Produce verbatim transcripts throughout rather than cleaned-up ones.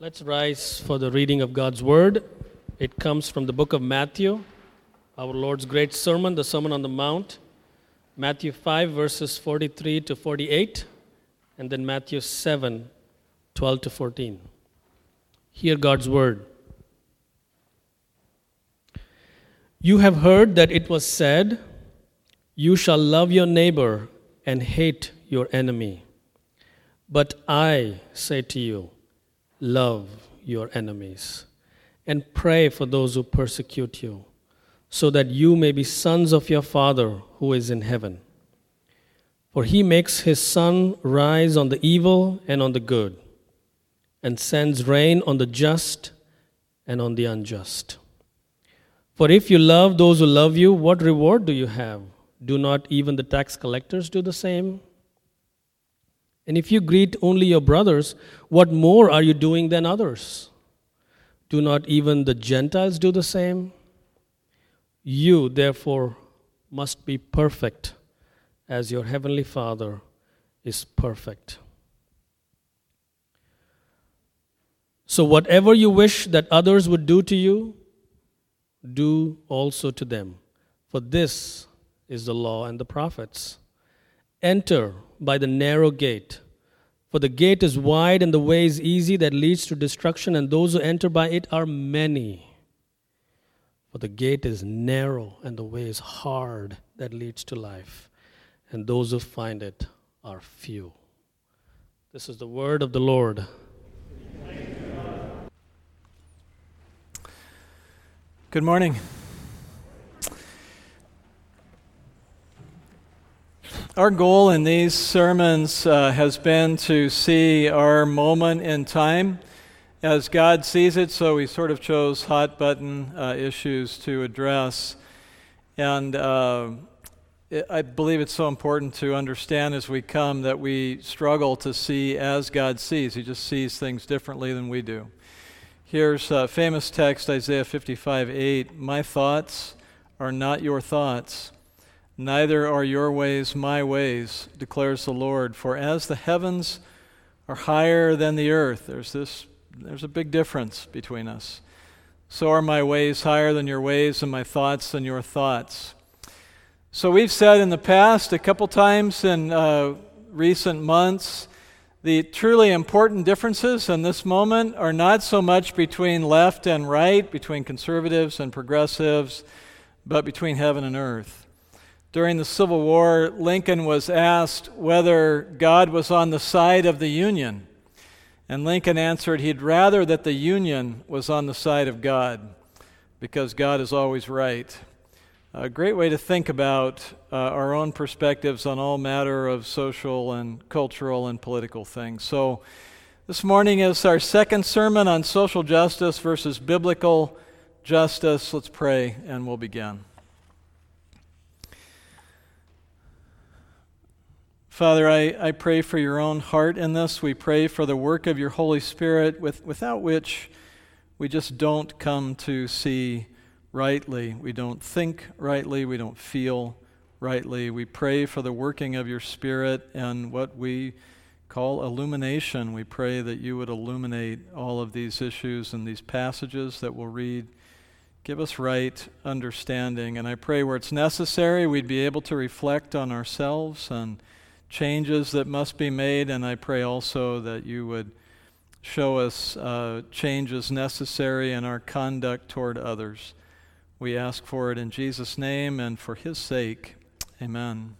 Let's rise for the reading of God's Word. It comes from the book of Matthew, our Lord's great sermon, the Sermon on the Mount. Matthew five, verses forty-three to forty-eight, and then Matthew seven, twelve to fourteen. Hear God's Word. You have heard that it was said, "You shall love your neighbor and hate your enemy." But I say to you, love your enemies, and pray for those who persecute you, so that you may be sons of your Father who is in heaven. For he makes his sun rise on the evil and on the good, and sends rain on the just and on the unjust. For if you love those who love you, what reward do you have? Do not even the tax collectors do the same? And if you greet only your brothers, what more are you doing than others? Do not even the Gentiles do the same? You, therefore, must be perfect, as your heavenly Father is perfect. So whatever you wish that others would do to you, do also to them. For this is the law and the prophets. Enter by the narrow gate, for the gate is wide and the way is easy that leads to destruction, and those who enter by it are many. For the gate is narrow and the way is hard that leads to life, and those who find it are few. This is the word of the Lord. Good morning. Our goal in these sermons uh, has been to see our moment in time as God sees it, so we sort of chose hot button uh, issues to address. And uh, it, I believe it's so important to understand as we come that we struggle to see as God sees. He just sees things differently than we do. Here's a famous text, Isaiah fifty-five eight. My thoughts are not your thoughts, neither are your ways my ways, declares the Lord. For as the heavens are higher than the earth, there's this, there's a big difference between us. So are my ways higher than your ways, and my thoughts than your thoughts. So we've said in the past, a couple times in uh, recent months, the truly important differences in this moment are not so much between left and right, between conservatives and progressives, but between heaven and earth. During the Civil War, Lincoln was asked whether God was on the side of the Union. And Lincoln answered he'd rather that the Union was on the side of God, because God is always right. A great way to think about uh, our own perspectives on all matter of social and cultural and political things. So this morning is our second sermon on social justice versus biblical justice. Let's pray and we'll begin. Father, I, I pray for your own heart in this. We pray for the work of your Holy Spirit, with, without which we just don't come to see rightly. We don't think rightly. We don't feel rightly. We pray for the working of your Spirit and what we call illumination. We pray that you would illuminate all of these issues and these passages that we'll read. Give us right understanding. And I pray where it's necessary, we'd be able to reflect on ourselves and changes that must be made. And I pray also that you would show us uh, changes necessary in our conduct toward others. We ask for it in Jesus' name and for his sake. Amen.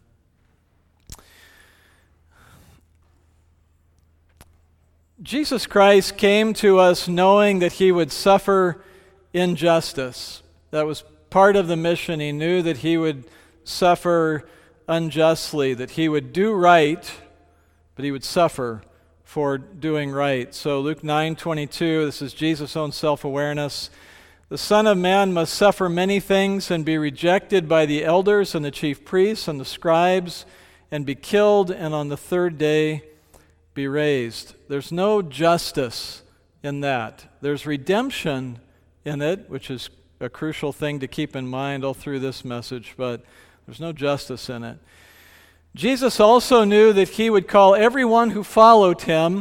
Jesus Christ came to us knowing that he would suffer injustice. That was part of the mission. He knew that he would suffer unjustly, that he would do right, but he would suffer for doing right. So Luke nine twenty-two, this is Jesus' own self-awareness. The Son of Man must suffer many things and be rejected by the elders and the chief priests and the scribes and be killed, and on the third day be raised. There's no justice in that. There's redemption in it, which is a crucial thing to keep in mind all through this message, but there's no justice in it. Jesus also knew that he would call everyone who followed him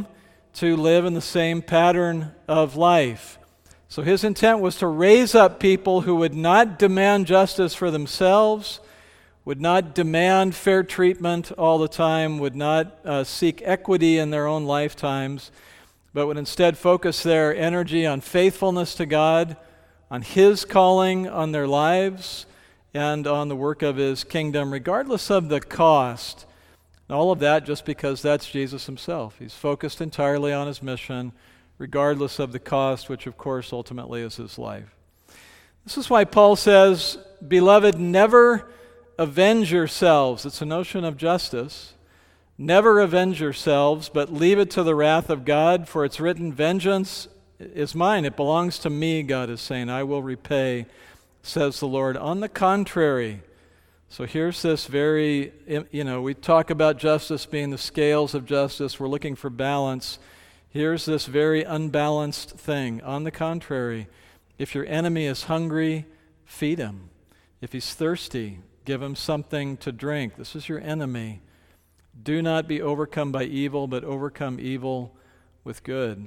to live in the same pattern of life. So his intent was to raise up people who would not demand justice for themselves, would not demand fair treatment all the time, would not uh, seek equity in their own lifetimes, but would instead focus their energy on faithfulness to God, on His calling on their lives, and on the work of His kingdom, regardless of the cost. And all of that just because that's Jesus Himself. He's focused entirely on His mission, regardless of the cost, which of course ultimately is His life. This is why Paul says, "Beloved, never avenge yourselves." It's a notion of justice. "Never avenge yourselves, but leave it to the wrath of God, for it's written, 'Vengeance is mine, it belongs to me,' God is saying, 'I will repay,' says the Lord." On the contrary, so here's this very, you know, we talk about justice being the scales of justice, we're looking for balance. Here's this very unbalanced thing. On the contrary, if your enemy is hungry, feed him. If he's thirsty, give him something to drink. This is your enemy. Do not be overcome by evil, but overcome evil with good.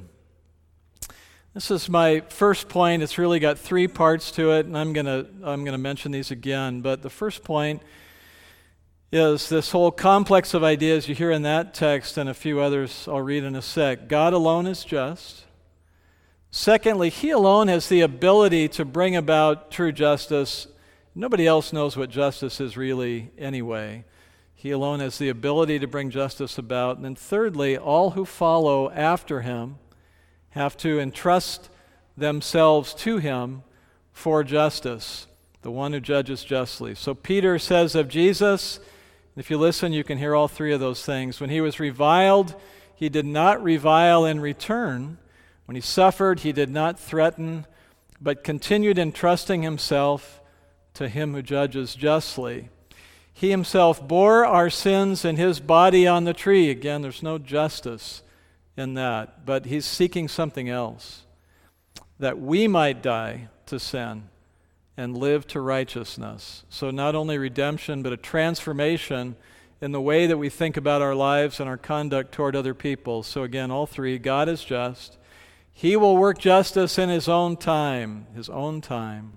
This is my first point. It's really got three parts to it, and I'm going to I'm going to mention these again. But the first point is this whole complex of ideas you hear in that text and a few others I'll read in a sec. God alone is just. Secondly, He alone has the ability to bring about true justice. Nobody else knows what justice is really anyway. He alone has the ability to bring justice about. And then thirdly, all who follow after Him have to entrust themselves to Him for justice, the one who judges justly. So Peter says of Jesus, if you listen, you can hear all three of those things. When He was reviled, He did not revile in return. When He suffered, He did not threaten, but continued entrusting Himself to Him who judges justly. He Himself bore our sins in His body on the tree. Again, there's no justice in that, but He's seeking something else, that we might die to sin and live to righteousness. So not only redemption, but a transformation in the way that we think about our lives and our conduct toward other people. So again, all three. God is just. He will work justice in His own time, His own time,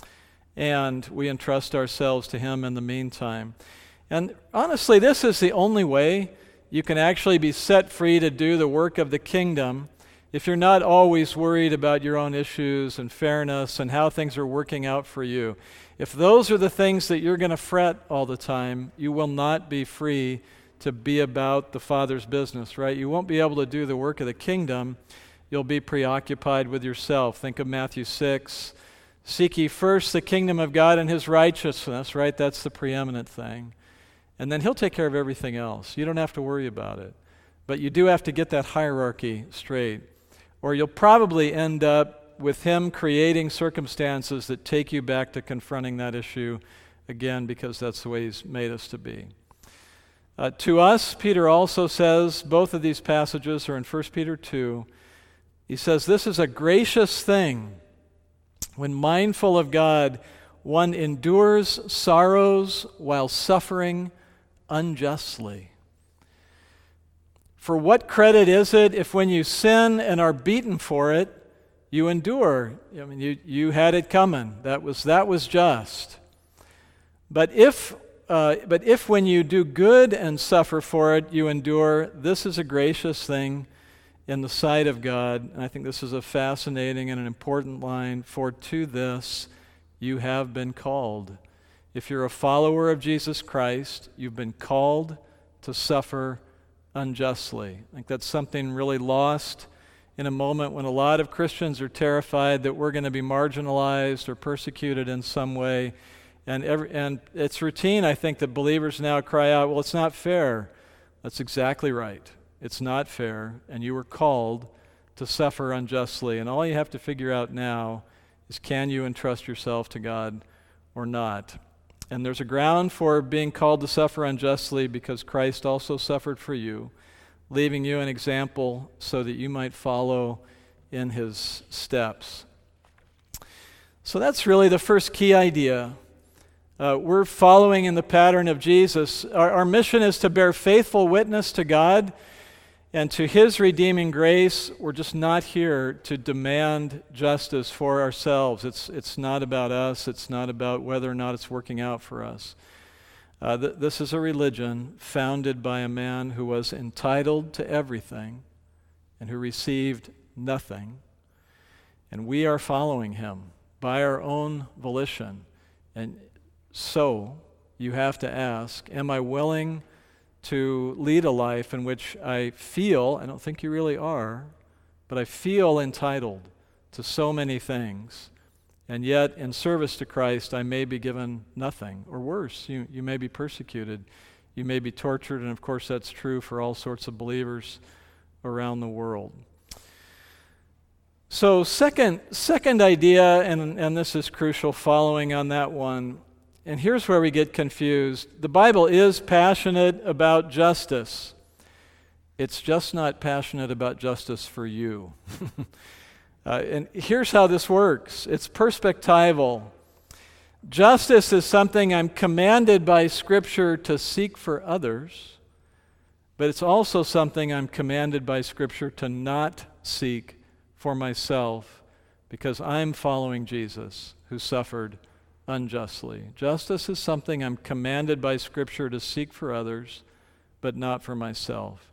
and we entrust ourselves to Him in the meantime. And honestly, this is the only way you can actually be set free to do the work of the kingdom if you're not always worried about your own issues and fairness and how things are working out for you. If those are the things that you're going to fret all the time, you will not be free to be about the Father's business, right? You won't be able to do the work of the kingdom. You'll be preoccupied with yourself. Think of Matthew six. Seek ye first the kingdom of God and His righteousness, right? That's the preeminent thing. And then He'll take care of everything else. You don't have to worry about it. But you do have to get that hierarchy straight, or you'll probably end up with Him creating circumstances that take you back to confronting that issue again, because that's the way He's made us to be. Uh, to us, Peter also says, both of these passages are in First Peter two, he says, this is a gracious thing. When mindful of God, one endures sorrows while suffering unjustly. For what credit is it if when you sin and are beaten for it, you endure? I mean, you, you had it coming. That was that was just. But if uh, but if when you do good and suffer for it, you endure, this is a gracious thing in the sight of God. And I think this is a fascinating and an important line. For to this you have been called. If you're a follower of Jesus Christ, you've been called to suffer unjustly. I think that's something really lost in a moment when a lot of Christians are terrified that we're going to be marginalized or persecuted in some way. And every, and it's routine, I think, that believers now cry out, well, it's not fair. That's exactly right. It's not fair, and you were called to suffer unjustly. And all you have to figure out now is, can you entrust yourself to God or not? And there's a ground for being called to suffer unjustly because Christ also suffered for you, leaving you an example so that you might follow in His steps. So that's really the first key idea. Uh, we're following in the pattern of Jesus. Our, our mission is to bear faithful witness to God And to his redeeming grace, we're just not here to demand justice for ourselves. It's, it's not about us. It's not about whether or not it's working out for us. Uh, th- this is a religion founded by a man who was entitled to everything and who received nothing. And we are following him by our own volition. And so you have to ask, am I willing to lead a life in which I feel, I don't think you really are, but I feel entitled to so many things, and yet in service to Christ I may be given nothing, or worse, you, you may be persecuted, you may be tortured, and of course that's true for all sorts of believers around the world. So second, second idea, and, and this is crucial following on that one, and here's where we get confused. The Bible is passionate about justice. It's just not passionate about justice for you. uh, and here's how this works. It's perspectival. Justice is something I'm commanded by Scripture to seek for others, but it's also something I'm commanded by Scripture to not seek for myself, because I'm following Jesus, who suffered unjustly. Justice is something I'm commanded by Scripture to seek for others, but not for myself.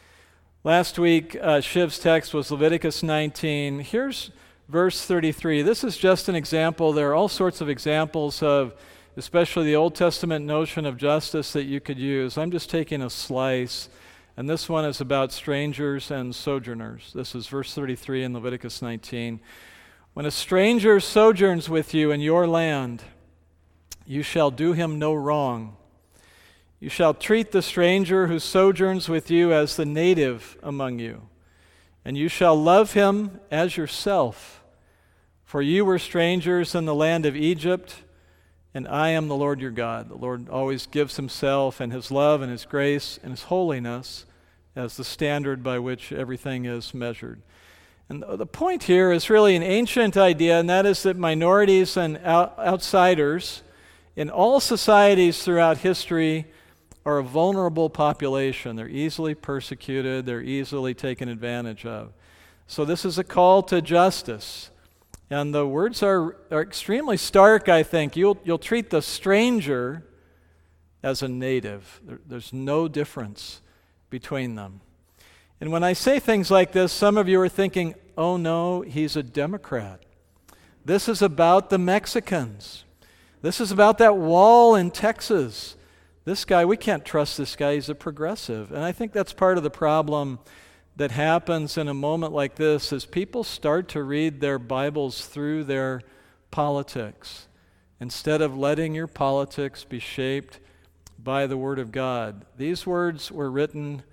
Last week, uh, Shiv's text was Leviticus nineteen. Here's verse thirty-three. This is just an example. There are all sorts of examples of, especially the Old Testament notion of justice that you could use. I'm just taking a slice, and this one is about strangers and sojourners. This is verse thirty-three in Leviticus nineteen. When a stranger sojourns with you in your land, you shall do him no wrong. You shall treat the stranger who sojourns with you as the native among you, and you shall love him as yourself. For you were strangers in the land of Egypt, and I am the Lord your God. The Lord always gives himself and his love and his grace and his holiness as the standard by which everything is measured. And the point here is really an ancient idea, and that is that minorities and out- outsiders in all societies throughout history are a vulnerable population. They're easily persecuted, they're easily taken advantage of. So this is a call to justice. And the words are, are extremely stark, I think. You'll, you'll treat the stranger as a native. There, there's no difference between them. And when I say things like this, some of you are thinking, oh no, he's a Democrat. This is about the Mexicans. This is about that wall in Texas. This guy, we can't trust this guy, he's a progressive. And I think that's part of the problem that happens in a moment like this, is people start to read their Bibles through their politics, instead of letting your politics be shaped by the Word of God. These words were written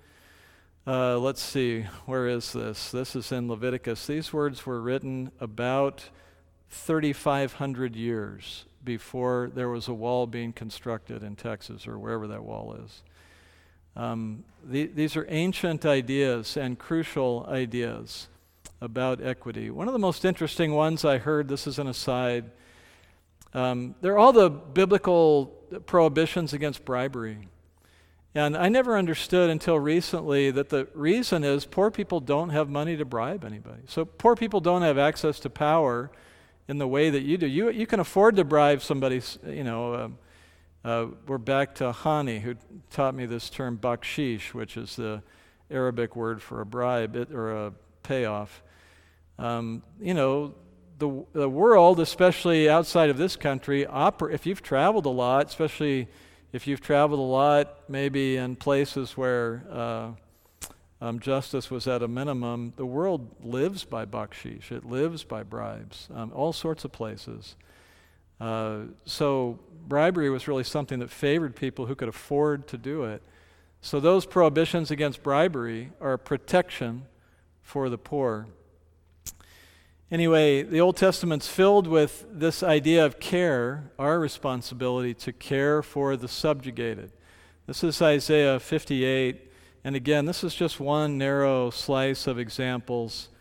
Uh, let's see, where is this? This is in Leviticus. These words were written about thirty-five hundred years before there was a wall being constructed in Texas or wherever that wall is. Um, the, these are ancient ideas and crucial ideas about equity. One of the most interesting ones I heard, this is an aside, um, they're all the biblical prohibitions against bribery. And I never understood until recently that the reason is poor people don't have money to bribe anybody. So poor people don't have access to power in the way that you do. You you can afford to bribe somebody, you know. Uh, uh, we're back to Hani, who taught me this term bakshish, which is the Arabic word for a bribe it, or a payoff. Um, you know, the the world, especially outside of this country, oper- if you've traveled a lot, especially if you've traveled a lot, maybe in places where uh, um, justice was at a minimum, the world lives by bakshish. It lives by bribes, um, all sorts of places. Uh, so bribery was really something that favored people who could afford to do it. So those prohibitions against bribery are a protection for the poor. Anyway, the Old Testament's filled with this idea of care, our responsibility to care for the subjugated. This is Isaiah fifty-eight, and again, this is just one narrow slice of examples.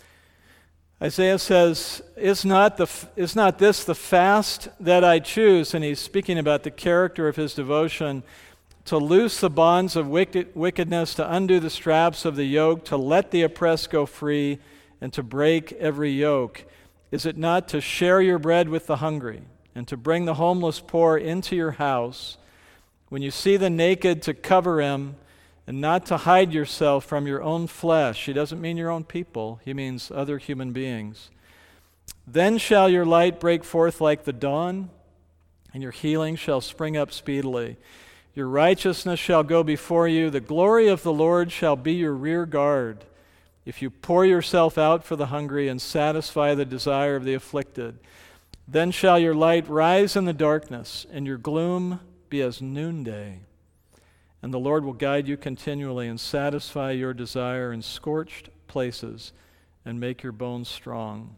Isaiah says, is not, the, is not this the fast that I choose? And he's speaking about the character of his devotion to loose the bonds of wicked, wickedness, to undo the straps of the yoke, to let the oppressed go free, and to break every yoke? Is it not to share your bread with the hungry, and to bring the homeless poor into your house? When you see the naked, to cover him, and not to hide yourself from your own flesh. He doesn't mean your own people. He means other human beings. Then shall your light break forth like the dawn, and your healing shall spring up speedily. Your righteousness shall go before you. The glory of the Lord shall be your rear guard. If you pour yourself out for the hungry and satisfy the desire of the afflicted, then shall your light rise in the darkness, and your gloom be as noonday. And the Lord will guide you continually and satisfy your desire in scorched places and make your bones strong.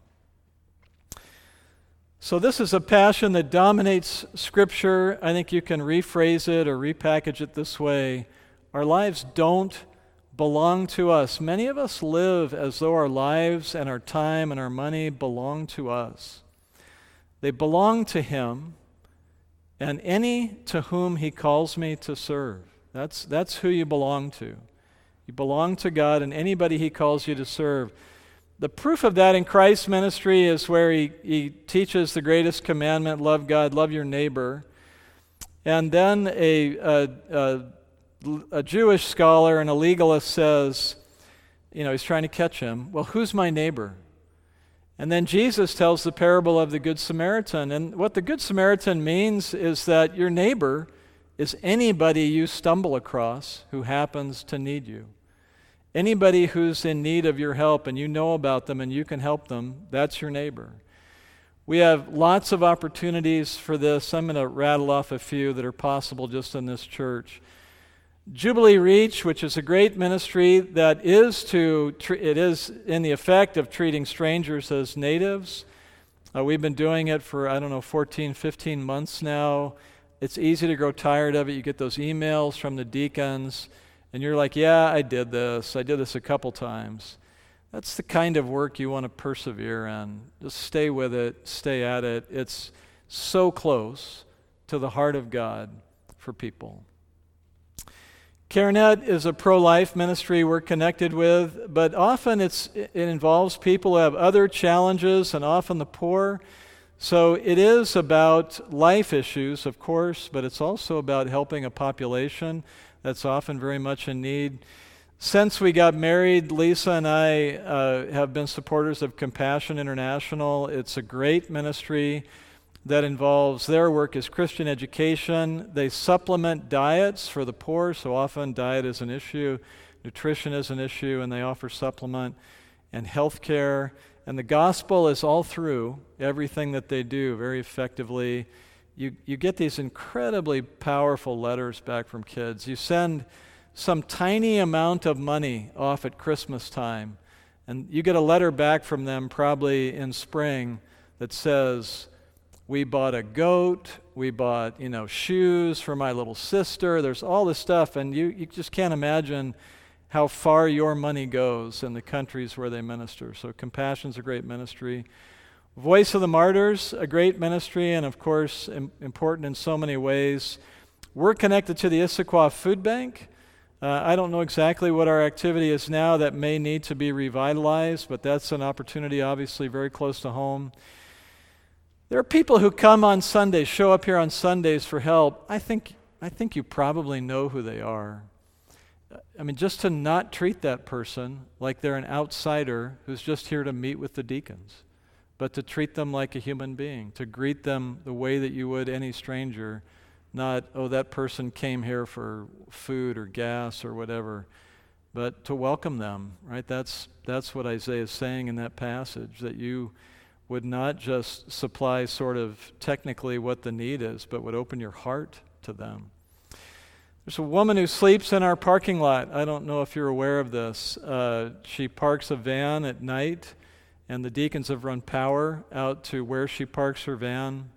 So this is a passion that dominates Scripture. I think you can rephrase it or repackage it this way. Our lives don't belong to us. Many of us live as though our lives and our time and our money belong to us. They belong to Him and any to whom He calls me to serve. That's, that's who you belong to. You belong to God and anybody He calls you to serve. The proof of that in Christ's ministry is where he, he teaches the greatest commandment, love God, love your neighbor. And then a, a, a, a Jewish scholar and a legalist says, you know, he's trying to catch him, well, who's my neighbor? And then Jesus tells the parable of the Good Samaritan. And what the Good Samaritan means is that your neighbor is anybody you stumble across who happens to need you. Anybody who's in need of your help and you know about them and you can help them, that's your neighbor. We have lots of opportunities for this. I'm going to rattle off a few that are possible just in this church. Jubilee Reach, which is a great ministry that is to, it is in the effect of treating strangers as natives. Uh, we've been doing it for, I don't know, fourteen, fifteen months now. It's easy to grow tired of it. You get those emails from the deacons, and you're like, yeah, I did this. I did this a couple times. That's the kind of work you want to persevere in. Just stay with it, stay at it. It's so close to the heart of God for people. CareNet is a pro-life ministry we're connected with, but often it's, it involves people who have other challenges and often the poor. So it is about life issues, of course, but it's also about helping a population that's often very much in need. Since we got married, Lisa and I uh, have been supporters of Compassion International. It's a great ministry that involves, their work is Christian education. They supplement diets for the poor, so often diet is an issue, nutrition is an issue, and they offer supplement and health care. And the gospel is all through everything that they do very effectively. You, you get these incredibly powerful letters back from kids. You send some tiny amount of money off at Christmas time, and you get a letter back from them probably in spring that says, we bought a goat, we bought, you know, shoes for my little sister. There's all this stuff, and you, you just can't imagine how far your money goes in the countries where they minister. So Compassion's a great ministry. Voice of the Martyrs, a great ministry, and of course im- important in so many ways. We're connected to the Issaquah Food Bank. Uh, I don't know exactly what our activity is now. That may need to be revitalized, but that's an opportunity obviously very close to home. There are people who come on Sundays, show up here on Sundays for help. I think I think you probably know who they are. I mean, just to not treat that person like they're an outsider who's just here to meet with the deacons, but to treat them like a human being, to greet them the way that you would any stranger, not, oh, that person came here for food or gas or whatever, but to welcome them, right? That's, that's what Isaiah is saying in that passage, that you would not just supply sort of technically what the need is, but would open your heart to them. There's a woman who sleeps in our parking lot. I don't know if you're aware of this. Uh, she parks a van at night, and the deacons have run power out to where she parks her van.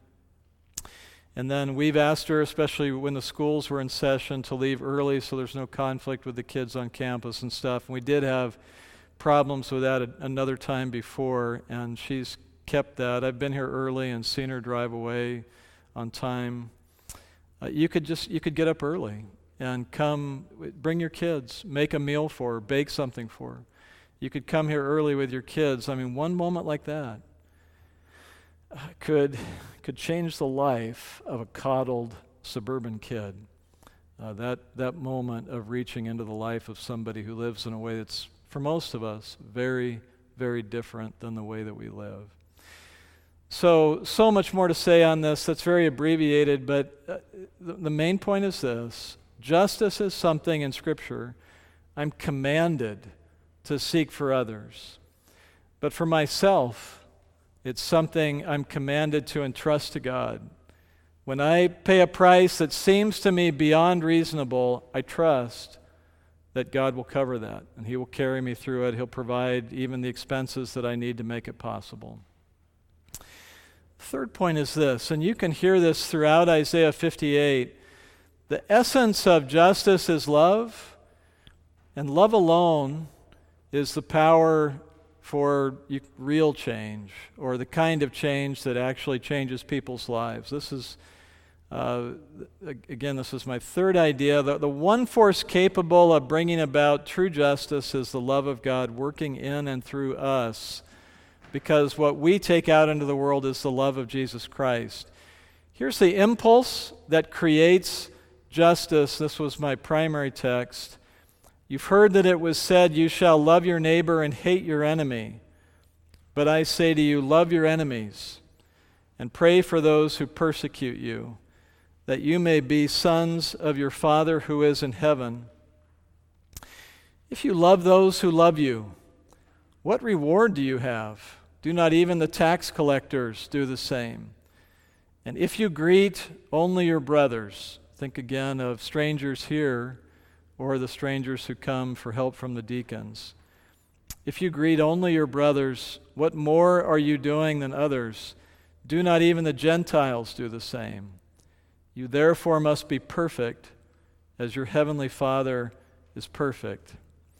And then we've asked her, especially when the schools were in session, to leave early so there's no conflict with the kids on campus and stuff. And we did have problems with that another time before, and she's kept that. I've been here early and seen her drive away on time. Uh, you could just you could get up early and come, bring your kids, make a meal for her, bake something for her. You could come here early with your kids. I mean, one moment like that could could change the life of a coddled suburban kid. Uh, that that moment of reaching into the life of somebody who lives in a way that's, for most of us, very, very different than the way that we live. So, so much more to say on this. That's very abbreviated, but uh, the, the main point is this. Justice is something in Scripture I'm commanded to seek for others. But for myself, it's something I'm commanded to entrust to God. When I pay a price that seems to me beyond reasonable, I trust that God will cover that, and He will carry me through it. He'll provide even the expenses that I need to make it possible. Third point is this, and you can hear this throughout Isaiah fifty-eight. The essence of justice is love, and love alone is the power for real change, or the kind of change that actually changes people's lives. This is, uh, again, this is my third idea. The, the one force capable of bringing about true justice is the love of God working in and through us, because what we take out into the world is the love of Jesus Christ. Here's the impulse that creates justice. This was my primary text. You've heard that it was said, you shall love your neighbor and hate your enemy. But I say to you, love your enemies and pray for those who persecute you, that you may be sons of your Father who is in heaven. If you love those who love you, what reward do you have? Do not even the tax collectors do the same? And if you greet only your brothers, think again of strangers here or the strangers who come for help from the deacons. If you greet only your brothers, what more are you doing than others? Do not even the Gentiles do the same? You therefore must be perfect as your heavenly Father is perfect.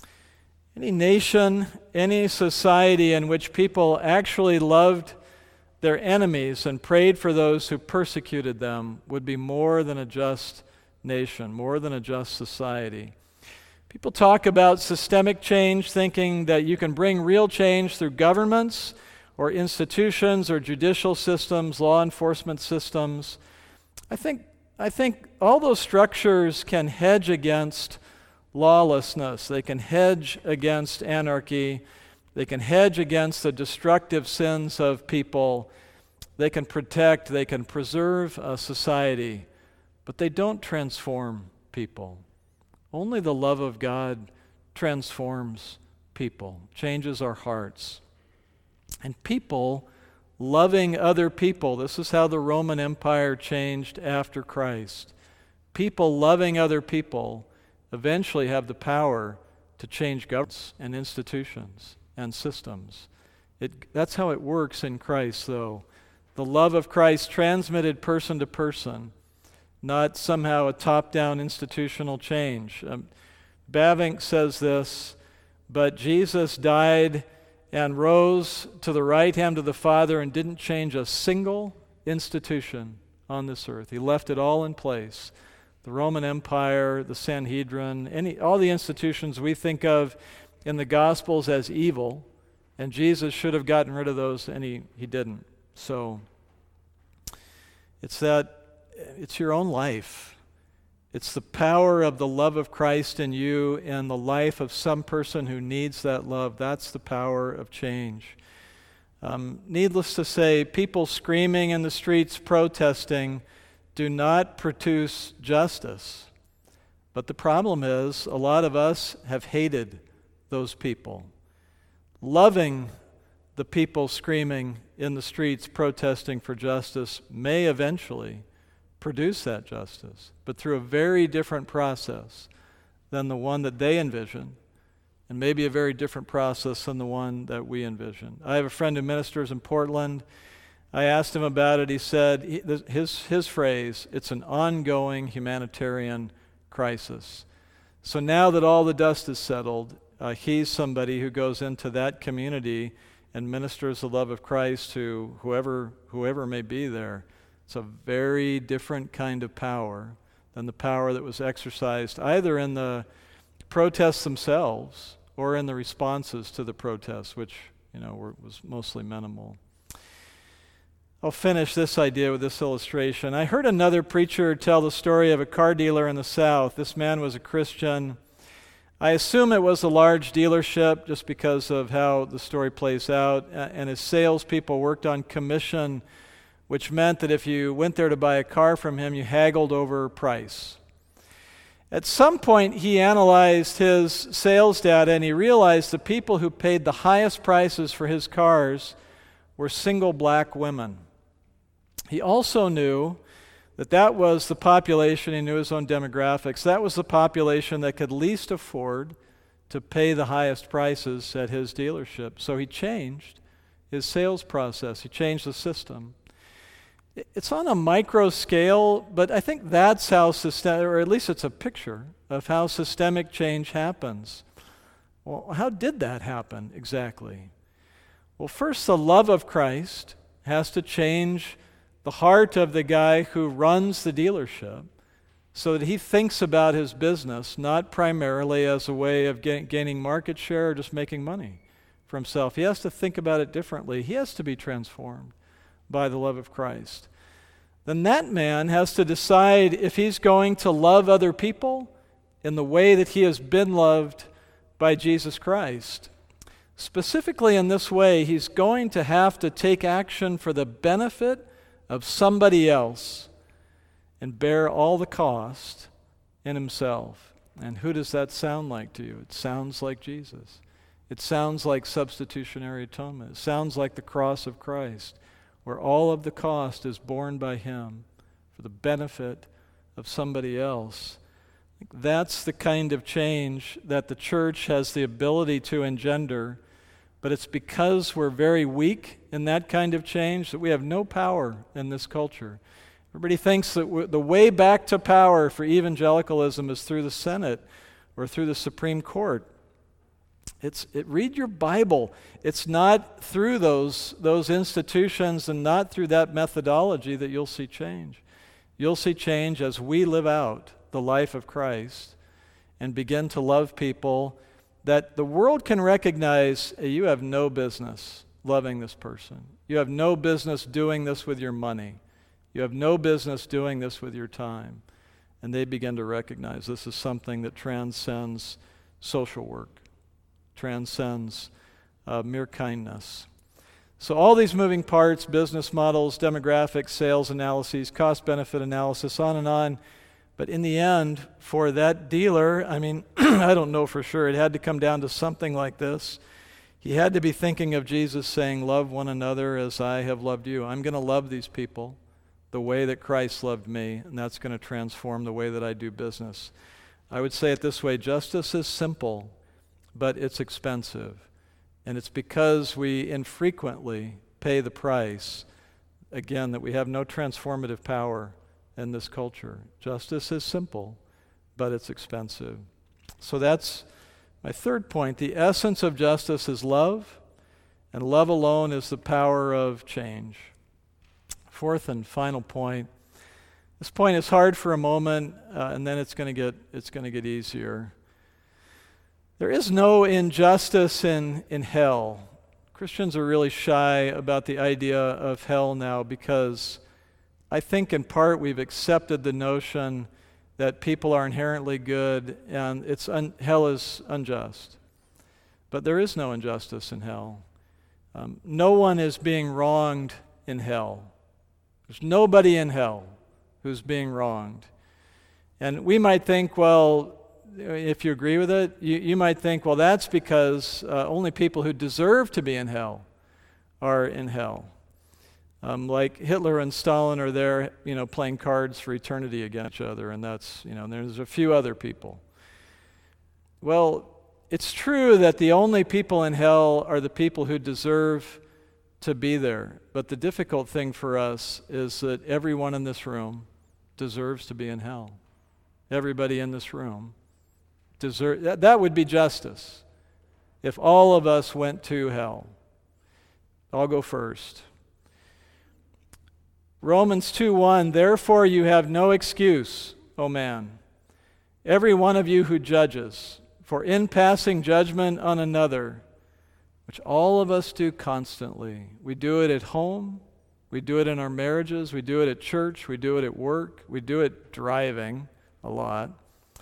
Any nation, any society in which people actually loved their enemies and prayed for those who persecuted them would be more than a just nation, more than a just society. People talk about systemic change, thinking that you can bring real change through governments or institutions or judicial systems, law enforcement systems. I think, I think all those structures can hedge against lawlessness. They can hedge against anarchy. They can hedge against the destructive sins of people. They can protect, they can preserve a society, but they don't transform people. Only the love of God transforms people, changes our hearts. And people loving other people, this is how the Roman Empire changed after Christ. People loving other people eventually have the power to change governments and institutions and systems. It, that's how it works in Christ, though. The love of Christ transmitted person to person, not somehow a top-down institutional change. Um, Bavinck says this, but Jesus died and rose to the right hand of the Father and didn't change a single institution on this earth. He left it all in place. The Roman Empire, the Sanhedrin, any, all the institutions we think of in the Gospels as evil, and Jesus should have gotten rid of those, and he, he didn't. So it's that, it's your own life. It's the power of the love of Christ in you and the life of some person who needs that love. That's the power of change. Um, needless to say, people screaming in the streets, protesting, do not produce justice. But the problem is, a lot of us have hated those people. Loving the people screaming in the streets, protesting for justice, may eventually produce that justice, but through a very different process than the one that they envision, and maybe a very different process than the one that we envision. I have a friend who ministers in Portland. I asked him about it. He said, his, his phrase, it's an ongoing humanitarian crisis. So now that all the dust is settled, uh, he's somebody who goes into that community and ministers the love of Christ to whoever, whoever may be there. It's a very different kind of power than the power that was exercised either in the protests themselves or in the responses to the protests, which, you know, were, was mostly minimal. I'll finish this idea with this illustration. I heard another preacher tell the story of a car dealer in the South. This man was a Christian. I assume it was a large dealership just because of how the story plays out, and his salespeople worked on commission, which meant that if you went there to buy a car from him, you haggled over price. At some point, he analyzed his sales data, and he realized the people who paid the highest prices for his cars were single black women. He also knew that that was the population, he knew his own demographics, that was the population that could least afford to pay the highest prices at his dealership. So he changed his sales process, he changed the system. It's on a micro scale, but I think that's how systemic, or at least it's a picture of how systemic change happens. Well, how did that happen exactly? Well, first, the love of Christ has to change the heart of the guy who runs the dealership so that he thinks about his business not primarily as a way of ga- gaining market share or just making money for himself. He has to think about it differently. He has to be transformed by the love of Christ. Then that man has to decide if he's going to love other people in the way that he has been loved by Jesus Christ. Specifically in this way, he's going to have to take action for the benefit of somebody else and bear all the cost in himself. And who does that sound like to you? It sounds like Jesus. It sounds like substitutionary atonement. It sounds like the cross of Christ, where all of the cost is borne by him for the benefit of somebody else. That's the kind of change that the church has the ability to engender, but it's because we're very weak in that kind of change that we have no power in this culture. Everybody thinks that w- the way back to power for evangelicalism is through the Senate or through the Supreme Court. It's it, read your Bible. It's not through those, those institutions and not through that methodology that you'll see change. You'll see change as we live out the life of Christ and begin to love people that the world can recognize, hey, you have no business loving this person. You have no business doing this with your money. You have no business doing this with your time. And they begin to recognize this is something that transcends social work, transcends uh, mere kindness. So all these moving parts, business models, demographics, sales analyses, cost-benefit analysis, on and on. But in the end, for that dealer, I mean, I don't know for sure, it had to come down to something like this. He had to be thinking of Jesus saying, love one another as I have loved you. I'm going to love these people the way that Christ loved me, and that's going to transform the way that I do business. I would say it this way, justice is simple, but it's expensive. And it's because we infrequently pay the price, again, that we have no transformative power in this culture. Justice is simple, but it's expensive. So that's my third point. The essence of justice is love, and love alone is the power of change. Fourth and final point. This point is hard for a moment, uh, and then it's going to get it's going to get easier. There is no injustice in, in hell. Christians are really shy about the idea of hell now because I think in part we've accepted the notion that people are inherently good and it's un, hell is unjust. But there is no injustice in hell. Um, no one is being wronged in hell. There's nobody in hell who's being wronged. And we might think, well, if you agree with it, you, you might think, well, that's because uh, only people who deserve to be in hell are in hell. Um, like Hitler and Stalin are there, you know, playing cards for eternity against each other, and that's, you know, and there's a few other people. Well, it's true that the only people in hell are the people who deserve to be there. But the difficult thing for us is that everyone in this room deserves to be in hell. Everybody in this room deserves. That, that would be justice if all of us went to hell. I'll go first. Romans two one, therefore you have no excuse, O man, every one of you who judges, for in passing judgment on another, which all of us do constantly, we do it at home, we do it in our marriages, we do it at church, we do it at work, we do it driving a lot.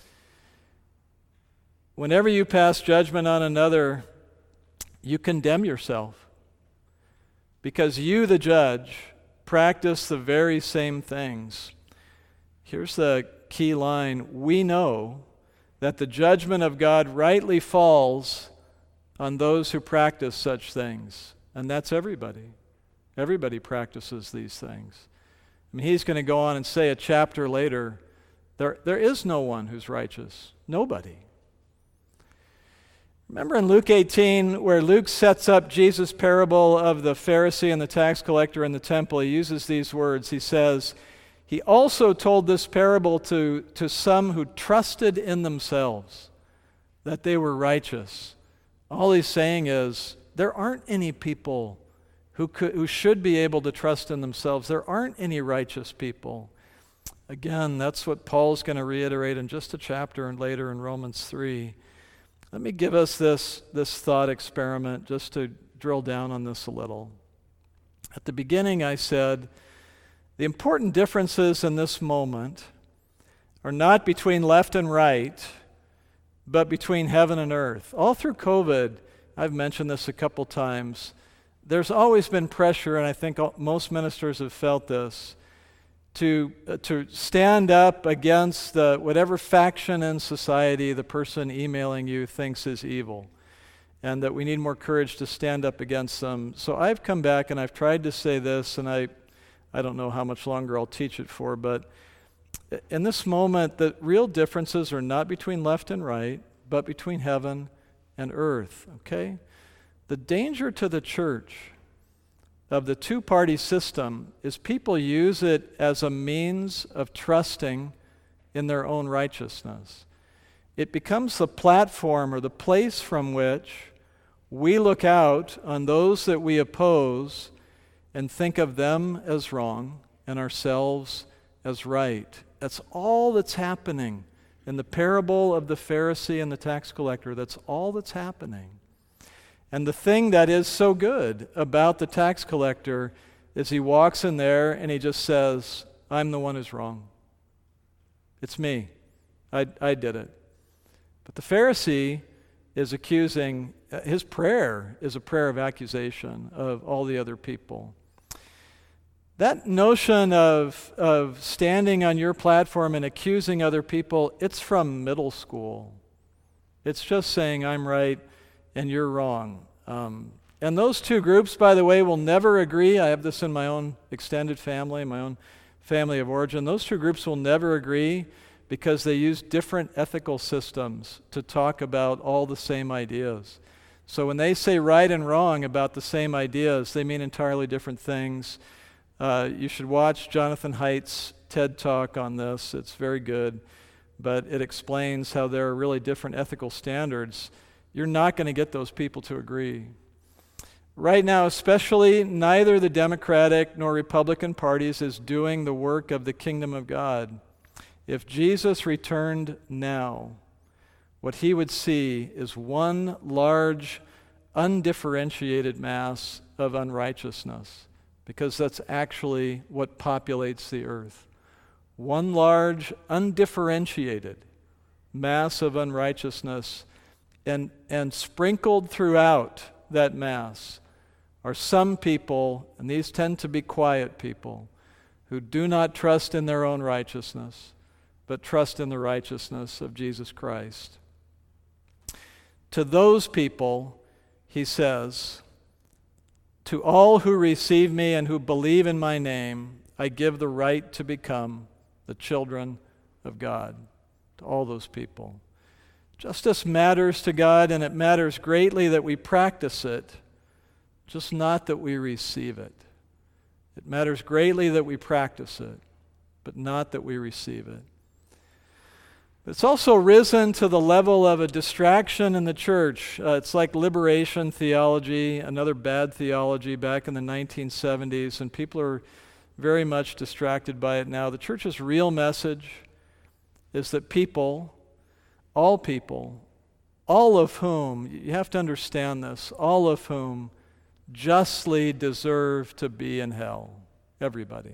Whenever you pass judgment on another, you condemn yourself, because you, the judge, practice the very same things. Here's the key line. We know that the judgment of God rightly falls on those who practice such things. And that's everybody. Everybody practices these things. I mean, he's going to go on and say a chapter later, there, there is no one who's righteous. Nobody. Remember in Luke eighteen, where Luke sets up Jesus' parable of the Pharisee and the tax collector in the temple, he uses these words. He says, he also told this parable to, to some who trusted in themselves that they were righteous. All he's saying is, there aren't any people who could, who should be able to trust in themselves. There aren't any righteous people. Again, that's what Paul's going to reiterate in just a chapter and later in Romans three. Let me give us this, this thought experiment just to drill down on this a little. At the beginning I said, the important differences in this moment are not between left and right, but between heaven and earth. All through COVID, I've mentioned this a couple times, there's always been pressure, and I think all, most ministers have felt this, to, uh, to stand up against the, whatever faction in society the person emailing you thinks is evil, and that we need more courage to stand up against them. So I've come back and I've tried to say this, and I, I don't know how much longer I'll teach it for, but in this moment, the real differences are not between left and right, but between heaven and earth, okay? The danger to the church of the two-party system is people use it as a means of trusting in their own righteousness. It becomes the platform or the place from which we look out on those that we oppose and think of them as wrong and ourselves as right. That's all that's happening in the parable of the Pharisee and the tax collector. That's all that's happening. And the thing that is so good about the tax collector is he walks in there and he just says, I'm the one who's wrong. It's me. I, I did it. But the Pharisee is accusing, his prayer is a prayer of accusation of all the other people. That notion of, of standing on your platform and accusing other people, it's from middle school. It's just saying, I'm right and you're wrong. Um, and those two groups, by the way, will never agree. I have this in my own extended family, my own family of origin. Those two groups will never agree because they use different ethical systems to talk about all the same ideas. So when they say right and wrong about the same ideas, they mean entirely different things. Uh, you should watch Jonathan Haidt's TED Talk on this. It's very good, but it explains how there are really different ethical standards. You're not going to get those people to agree. Right now, especially, neither the Democratic nor Republican parties is doing the work of the kingdom of God. If Jesus returned now, what he would see is one large, undifferentiated mass of unrighteousness, because that's actually what populates the earth. One large, undifferentiated mass of unrighteousness, and, and sprinkled throughout that mass are some people, and these tend to be quiet people, who do not trust in their own righteousness, but trust in the righteousness of Jesus Christ. To those people, he says, to all who receive me and who believe in my name, I give the right to become the children of God. To all those people. Justice matters to God, and it matters greatly that we practice it, just not that we receive it. It matters greatly that we practice it, but not that we receive it. It's also risen to the level of a distraction in the church. Uh, it's like liberation theology, another bad theology back in the nineteen seventies, and people are very much distracted by it now. The church's real message is that people, all people, all of whom, you have to understand this, all of whom justly deserve to be in hell. Everybody.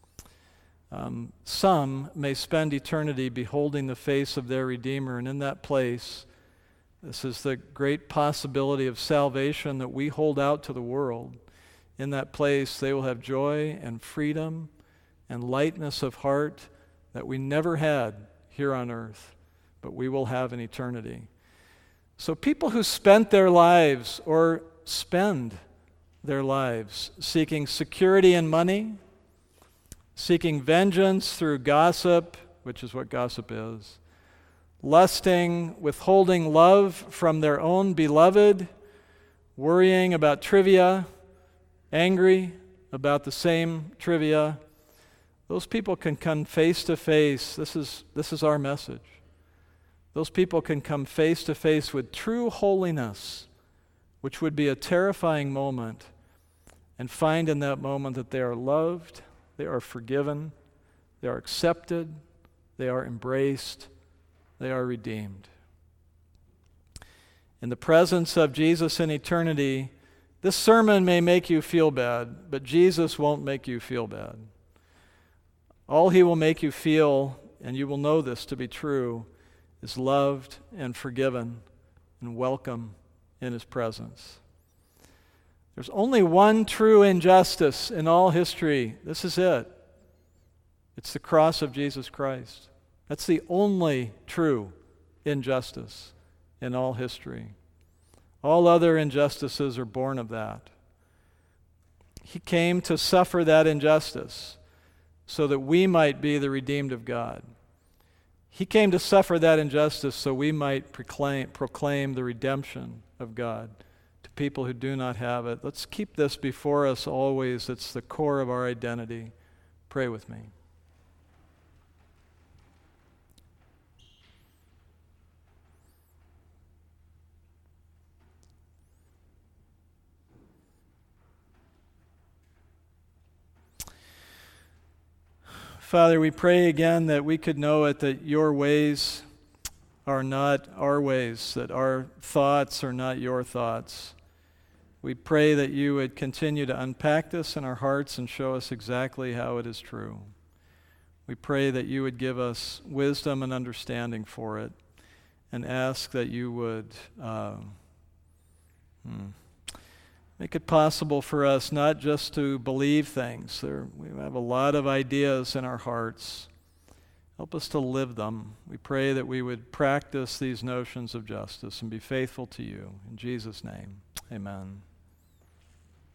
Um, some may spend eternity beholding the face of their Redeemer, and in that place, this is the great possibility of salvation that we hold out to the world. In that place, they will have joy and freedom and lightness of heart that we never had here on earth, but we will have in eternity. So people who spent their lives or spend their lives seeking security in money, seeking vengeance through gossip, which is what gossip is, lusting, withholding love from their own beloved, worrying about trivia, angry about the same trivia, those people can come face to face. This is, this is our message. Those people can come face to face with true holiness, which would be a terrifying moment, and find in that moment that they are loved, they are forgiven, they are accepted, they are embraced, they are redeemed. In the presence of Jesus in eternity, this sermon may make you feel bad, but Jesus won't make you feel bad. All he will make you feel, and you will know this to be true, is loved and forgiven and welcome in his presence. There's only one true injustice in all history. This is it. It's the cross of Jesus Christ. That's the only true injustice in all history. All other injustices are born of that. He came to suffer that injustice so that we might be the redeemed of God. He came to suffer that injustice so we might proclaim, proclaim the redemption of God to people who do not have it. Let's keep this before us always. It's the core of our identity. Pray with me. Father, we pray again that we could know it, that your ways are not our ways, that our thoughts are not your thoughts. We pray that you would continue to unpack this in our hearts and show us exactly how it is true. We pray that you would give us wisdom and understanding for it, and ask that you would uh, hmm, make it possible for us not just to believe things. There, we have a lot of ideas in our hearts. Help us to live them. We pray that we would practice these notions of justice and be faithful to you. In Jesus' name, amen.